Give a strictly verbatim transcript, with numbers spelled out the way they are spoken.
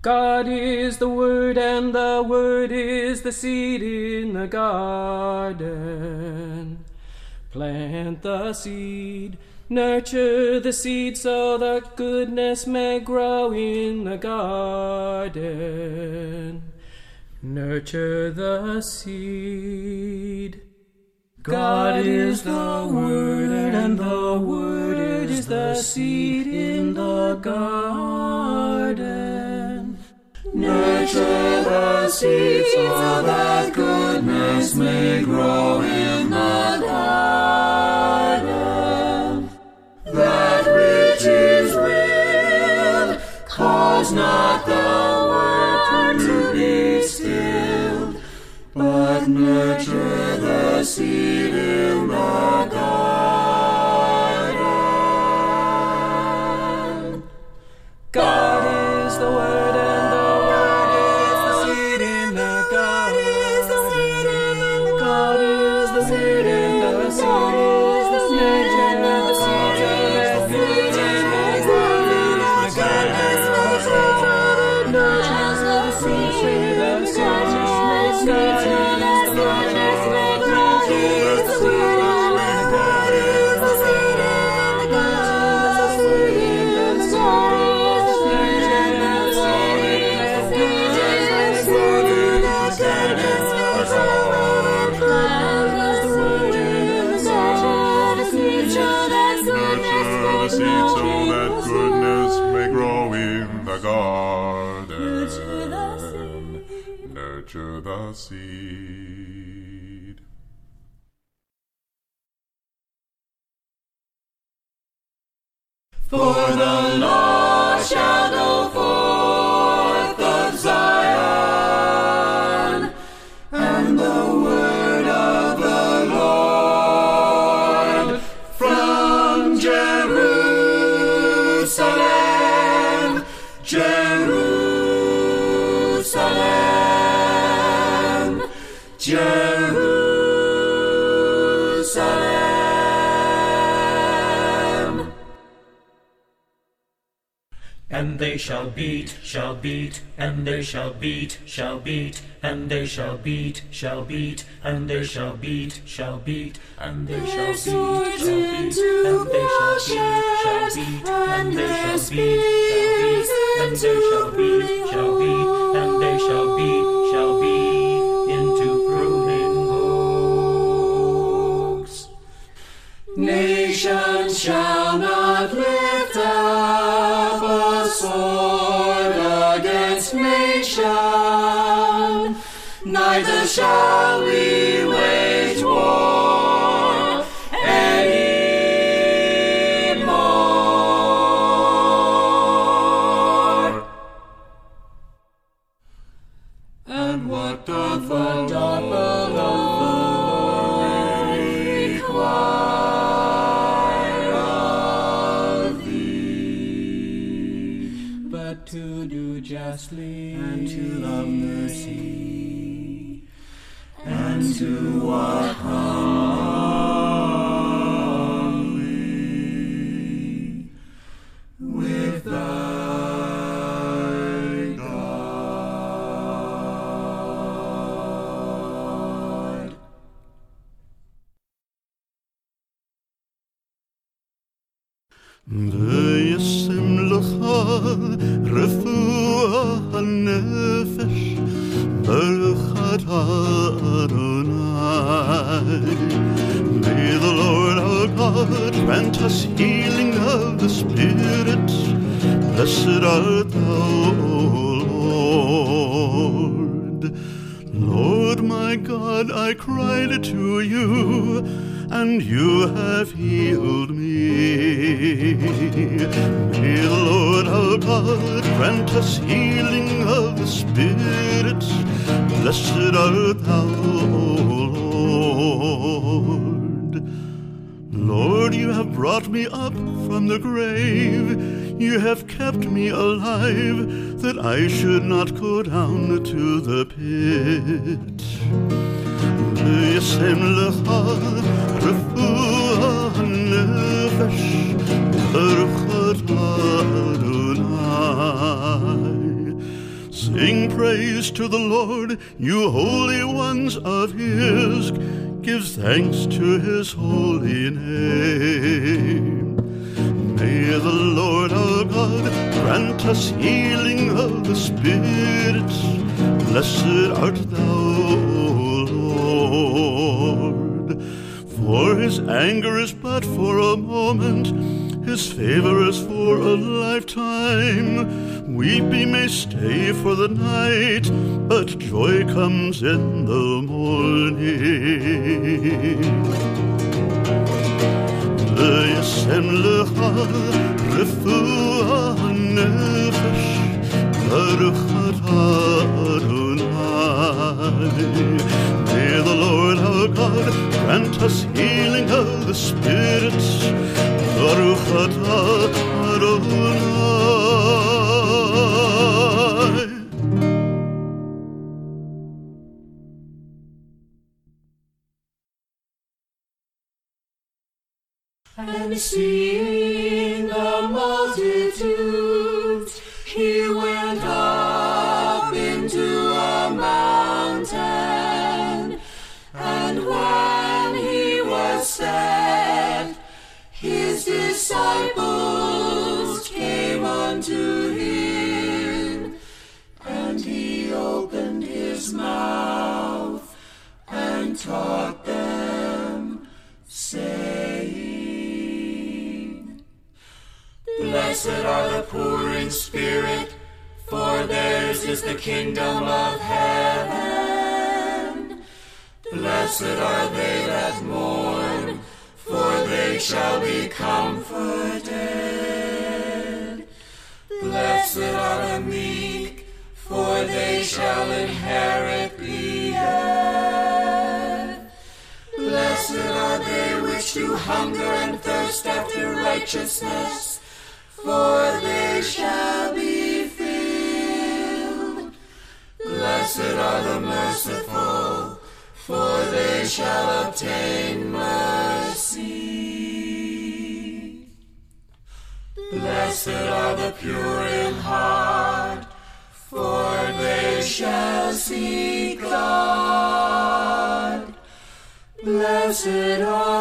God is the Word, and the Word is the seed in the garden. Plant the seed, nurture the seed so that goodness may grow in the garden. Nurture the seed. God is the Word, and the Word is the seed in the garden. Nurture the seed so that goodness may grow in the garden. That which is will, cause not the word to be stilled, but nurture the seed in the garden. God is the Word, and the Word is the seed in the garden. God is the Word, and the seed is the nurture the seed in the garden. Nurture the seed in the Nurture the seed. For the law shall go forth of Zion, and the word of the Lord from Jerusalem, Jerusalem, Jerusalem. And they shall beat, shall beat, and they shall beat, shall beat, and they shall beat, shall beat, and they shall beat, shall beat, and they shall beat, shall beat, and they shall beat, shall beat, and they shall beat, shall beat, and they shall beat, shall beat, and they shall beat, shall beat into pruning hooks. Nation shall not lift up a sword against nation, neither shall we wage war any more. And what doth the Lord require of thee, but to do justly, and to love mercy, and to walk humbly with thy God. וישם לך רפואה הנפש ברכת Adonai. May the Lord our God grant us healing of the Spirit. Blessed art thou, O Lord. Lord my God, I cried to you, and you have healed me. May the Lord our God grant us healing of the Spirit. Blessed art thou, O Lord. Lord, you have brought me up from the grave. You have kept me alive, that I should not go down to the pit. וישם לך רפואה הנפש ברכת Adonai. Sing praise to the Lord, you holy ones of his. Give thanks to his holy name. May the Lord our God grant us healing of the spirits. Blessed art thou, O Lord. For his anger is but for a moment, his favor is for a lifetime. Weeping may stay for the night, but joy comes in the morning. V'yasem lecha refuah nefesh, baruch atah Adonai. May the Lord our God grant us healing of the spirits. Baruch atah Adonai. And seeing the multitudes, he went up into a mountain. And when he was set, his disciples came unto him, and he opened his mouth and taught them, saying, Blessed are the poor in spirit, for theirs is the kingdom of heaven. Blessed are they that mourn, for they shall be comforted. Blessed are the meek, for they shall inherit the earth. Blessed are they which do hunger and thirst after righteousness, for they shall be filled. Blessed are the merciful, for they shall obtain mercy. Blessed are the pure in heart, for they shall see God. Blessed are